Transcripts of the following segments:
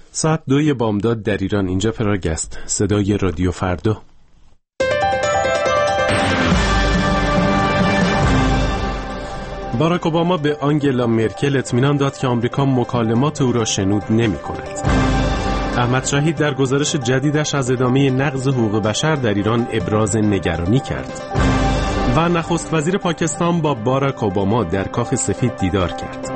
ساعت 2 بامداد در ایران. اینجا پراگ است، صدای رادیو فردا. باراک اوباما به آنگلا مرکل اطمینان داد که آمریکا مکالمات او را شنود نمی‌کند. احمد شهید در گزارش جدیدش از ادامه نقض حقوق بشر در ایران ابراز نگرانی کرد. و نخست وزیر پاکستان با باراک اوباما در کاخ سفید دیدار کرد.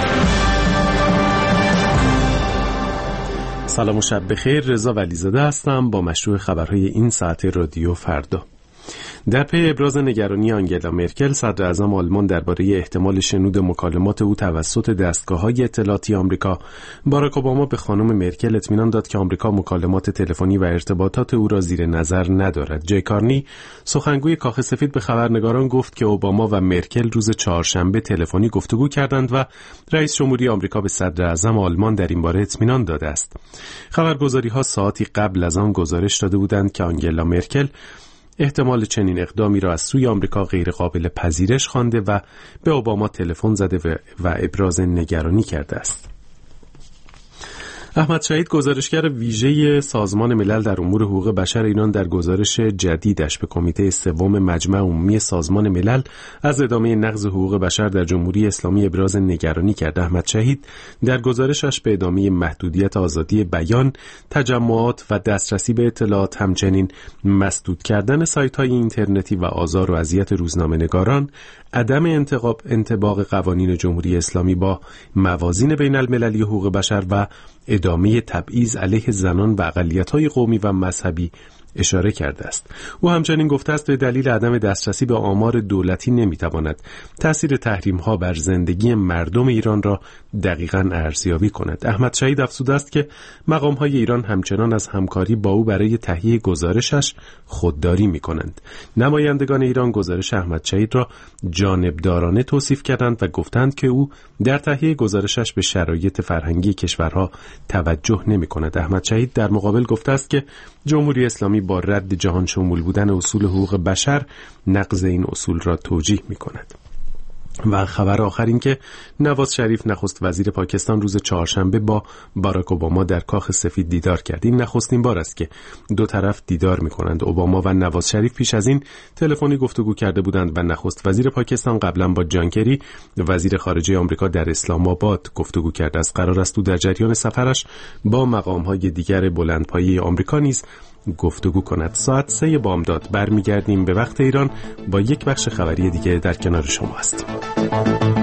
سلام و شب بخیر. رضا ولیزاده هستم با مشروع خبرهای این ساعت رادیو فردا. در پی ابراز نگرانی آنگلا مرکل، صدر اعظم آلمان درباره احتمال شنود مکالمات او توسط دستگاه‌های اطلاعاتی آمریکا، باراک اوباما به خانم مرکل اطمینان داد که آمریکا مکالمات تلفنی و ارتباطات او را زیر نظر ندارد. جی کارنی، سخنگوی کاخ سفید، به خبرنگاران گفت که اوباما و مرکل روز چهارشنبه تلفنی گفتگو کردند و رئیس جمهوری آمریکا به صدر اعظم آلمان در این باره اطمینان داده است. خبرگزاری‌ها ساعتی قبل از آن گزارش داده بودند که آنگلا مرکل احتمال چنین اقدامی را از سوی آمریکا غیر قابل پذیرش خوانده و به اوباما تلفن زده و ابراز نگرانی کرده است. احمد شهید، گزارشگر ویژه سازمان ملل در امور حقوق بشر ایران، در گزارش جدیدش به کمیته سوم مجمع عمومی سازمان ملل از ادامه نقض حقوق بشر در جمهوری اسلامی ابراز نگرانی کرد. احمد شهید در گزارشش به ادامه محدودیت آزادی بیان، تجمعات و دسترسی به اطلاعات، همچنین مسدود کردن سایت‌های اینترنتی و آزار و اذیت روزنامه‌نگاران، عدم انطباق قوانین جمهوری اسلامی با موازین بین المللی حقوق بشر و ادامه تبعیض علیه زنان و اقلیت‌های قومی و مذهبی اشاره کرده است. او همچنین گفته است به دلیل عدم دسترسی به آمار دولتی نمیتواند تأثیر تحریم‌ها بر زندگی مردم ایران را دقیقاً ارزیابی کند. احمد شهید افزوده است که مقام‌های ایران همچنان از همکاری با او برای تهیه گزارشش خودداری می‌کنند. نمایندگان ایران گزارش احمد شهید را جانبدارانه توصیف کردند و گفتند که او در تهیه گزارشش به شرایط فرهنگی کشورها توجه نمی‌کند. احمد شهید در مقابل گفته است که جمهوری اسلامی با رد جهان شمول بودن اصول حقوق بشر نقض این اصول را توجیه می‌کند. و خبر آخر این که نواز شریف، نخست وزیر پاکستان، روز چهارشنبه با باراک اوباما در کاخ سفید دیدار کرد. این نخستین بار است که دو طرف دیدار می‌کنند. اوباما و نواز شریف پیش از این تلفنی گفتگو کرده بودند و نخست وزیر پاکستان قبلا با جان کری، وزیر خارجه آمریکا، در اسلام آباد گفتگو کرده است. قرار است او در جریان سفرش با مقام‌های دیگر بلندپایه آمریکا نیز گفتگو کند. ساعت 3 بامداد برمیگردیم به وقت ایران با یک بخش خبری دیگه در کنار شما هستیم.